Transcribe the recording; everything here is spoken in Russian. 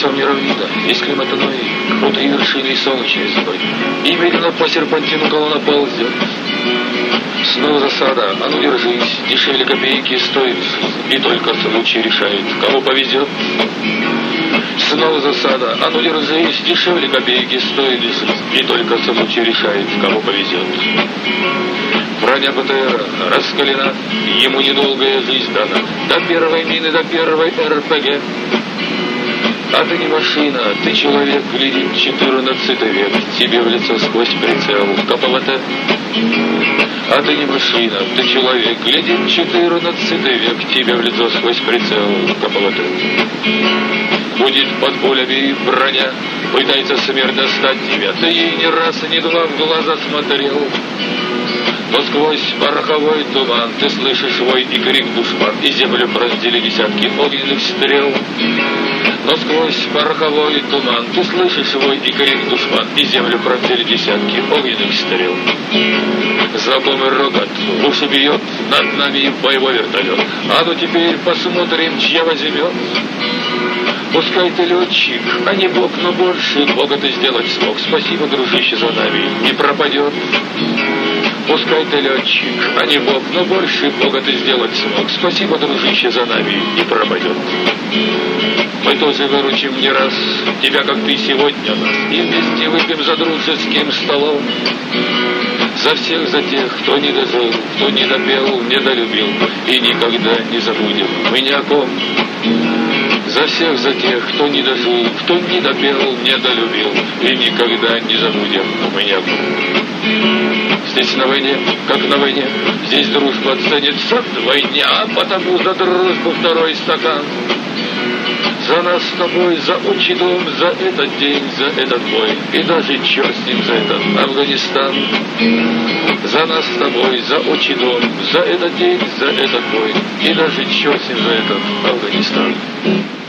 небесам не равнина, есть климат иной, крутые вершины и солнечный зной. И медленно по серпантину колонна ползет. Снова засада, а ну держись, дешевле копейки стоит жизнь, и только случай решает, кого повезет. Снова засада, а ну держись, дешевле копейки стоит жизнь, и только случай решает, кому повезет. Броня БТР раскалена, ему недолгая жизнь дана, до первой мины, до первой РПГ. А ты не машина, ты человек, глядит 14 век, тебе в лицо сквозь прицел КПВТ. А ты не машина, ты человек, глядит 14 век, тебе в лицо сквозь прицел КПВТ. Будет под пулями броня, пытается смерть достать тебя, ты ей ни раз, ни два в глаза смотрел. Но сквозь пороховой туман ты слышишь вой и крик душман, и землю пронзили десятки огненных стрел. Но сквозь пороховой туман ты слышишь вой и крик душман, и землю пронзили десятки огненных стрел. Знакомый рокот в уши бьет, над нами боевой вертолет. А ну теперь посмотрим, чья возьмет. Пускай ты летчик, а не Бог, но больше Бога ты сделать смог. Спасибо, дружище, за нами не пропадет. Пускай ты летчик, а не Бог, но больше Бога ты сделать смог. Спасибо, дружище, за нами не пропадет. Мы тоже выручим не раз тебя, как ты сегодня нас, и вместе выпьем за дружеским столом. За всех, за тех, кто не дожил, кто не допел, не долюбил, и никогда не забудем мы ни о ком. За всех, за тех, кто не дожил, кто не допел, не долюбил, и никогда не забудем мы ни о ком. Здесь на войне, как на войне, здесь дружба ценится вдвойне, а потому за дружбу второй стакан. За нас с тобой, за отчий дом, за этот день, за этот бой, и даже черт с ним, за этот Афганистан. За нас с тобой, за отчий дом, за этот день, за этот бой, и даже черт с ним, за этот Афганистан.